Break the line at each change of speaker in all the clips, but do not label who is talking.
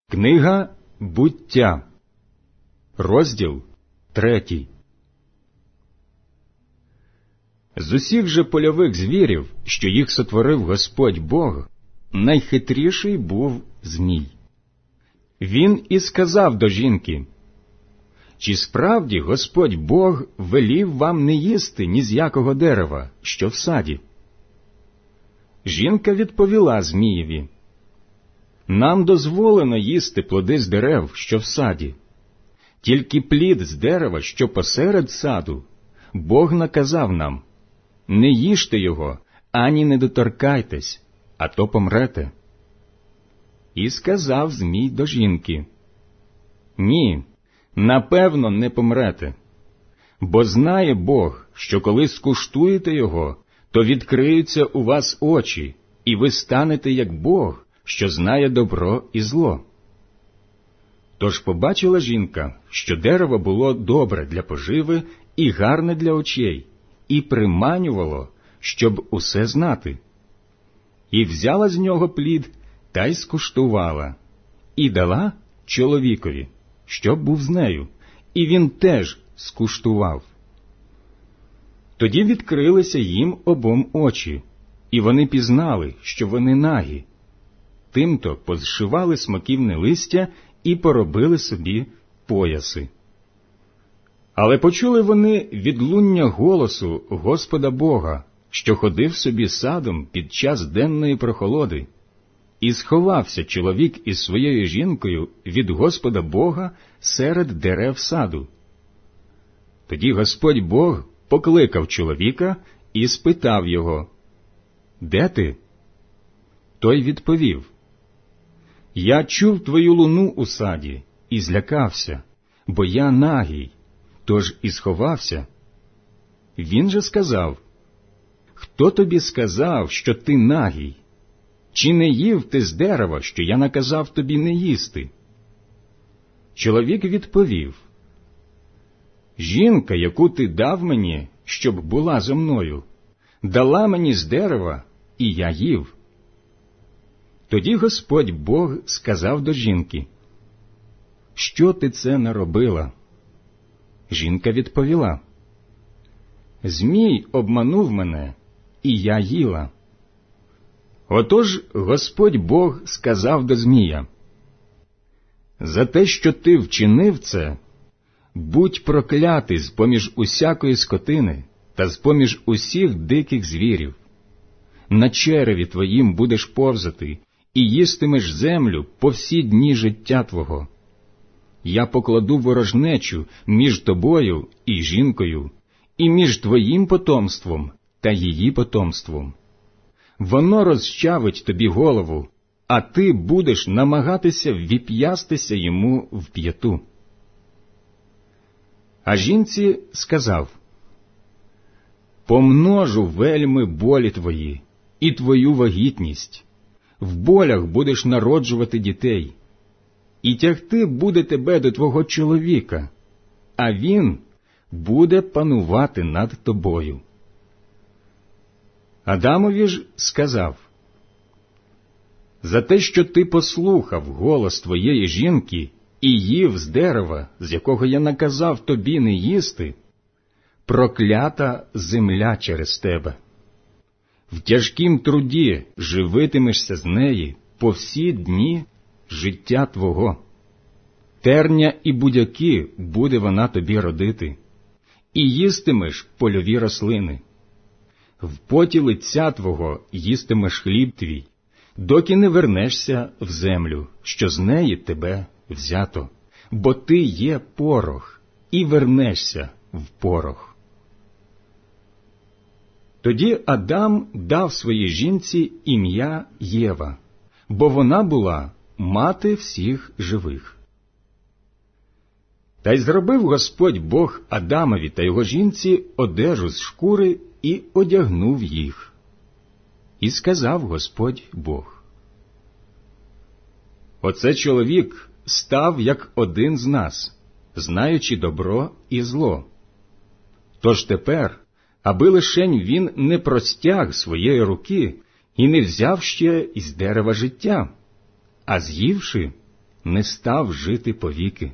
Книга Буття, розділ 3. З усіх же польових звірів, що їх сотворив Господь Бог, найхитріший був Змій. Він і сказав до жінки: «Чи справді Господь Бог велів вам не їсти ні з якого дерева, що в саді?» Жінка відповіла Змієві: «Нам дозволено їсти плоди з дерев, що в саді. Тільки плід з дерева, що посеред саду, Бог наказав нам: не їжте його, ані не доторкайтесь, а то помрете». І сказав Змій до жінки: «Ні, напевно, не помрете. Бо знає Бог, що коли скуштуєте його, то відкриються у вас очі, і ви станете як Бог, що знає добро і зло». Тож побачила жінка, що дерево було добре для поживи і гарне для очей, і приманювало, щоб усе знати. І взяла з нього плід та й скуштувала, і дала чоловікові, що був з нею, і він теж скуштував. Тоді відкрилися їм обом очі, і вони пізнали, що вони нагі. Тимто позшивали смоківне листя і поробили собі пояси. Але почули вони відлуння голосу Господа Бога, що ходив собі садом під час денної прохолоди, і сховався чоловік із своєю жінкою від Господа Бога серед дерев саду. Тоді Господь Бог покликав чоловіка і спитав його: «Де ти?» Той відповів: «Я чув твою луну у саді і злякався, бо я нагий, тож і сховався». Він же сказав: «Хто тобі сказав, що ти нагий? Чи не їв ти з дерева, що я наказав тобі не їсти?» Чоловік відповів: «Жінка, яку ти дав мені, щоб була зо мною, дала мені з дерева, і я їв». Тоді Господь Бог сказав до жінки: «Що ти це наробила?» Жінка відповіла: «Змій обманув мене, і я їла». Отож Господь Бог сказав до Змія: «За те, що ти вчинив це, будь проклятий з-поміж усякої скотини та з-поміж усіх диких звірів. На череві твоїм будеш повзати, і їстимеш землю по всі дні життя твого. Я покладу ворожнечу між тобою і жінкою, і між твоїм потомством та її потомством. Воно розчавить тобі голову, а ти будеш намагатися ввіп'ястися йому в п'яту». А жінці сказав: «Помножу вельми болі твої і твою вагітність, в болях будеш народжувати дітей, і тягти буде тебе до твого чоловіка, а він буде панувати над тобою». Адамові ж сказав: «За те, що ти послухав голос твоєї жінки і їв з дерева, з якого я наказав тобі не їсти, проклята земля через тебе. В тяжкім труді живитимешся з неї по всі дні життя твого. Терня і будяки буде вона тобі родити, і їстимеш польові рослини. В поті лиця твого їстимеш хліб твій, доки не вернешся в землю, що з неї тебе взято, бо ти є порох, і вернешся в порох». Тоді Адам дав своїй жінці ім'я Єва, бо вона була мати всіх живих. Та й зробив Господь Бог Адамові та його жінці одежу з шкури і одягнув їх. І сказав Господь Бог: «Оце чоловік став як один з нас, знаючи добро і зло. Тож тепер, аби лишень він не простяг своєї руки і не взяв ще із дерева життя, а з'ївши, не став жити повіки.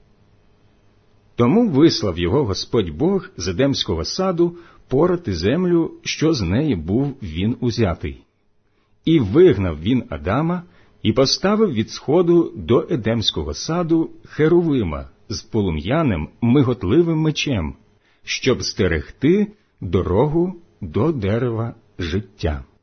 Тому вислав його Господь Бог з Едемського саду порати землю, що з неї був він узятий. І вигнав він Адама, і поставив від сходу до Едемського саду Херувима з полум'яним миготливим мечем, щоб стерегти дорогу до дерева життя.